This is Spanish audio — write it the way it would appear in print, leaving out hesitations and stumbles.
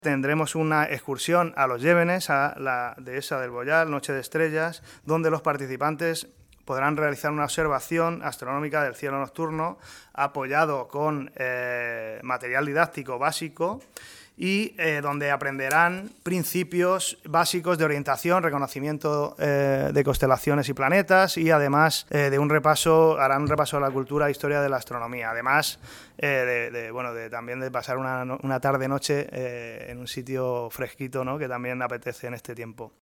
Tendremos una excursión a los Llévenes, a la dehesa del Boyal, Noche de Estrellas, donde los participantes podrán realizar una observación astronómica del cielo nocturno apoyado con material didáctico básico y donde aprenderán principios básicos de orientación, reconocimiento de constelaciones y planetas y además harán un repaso a la cultura e historia de la astronomía. Además también de pasar una tarde-noche en un sitio fresquito, ¿no?, que también apetece en este tiempo.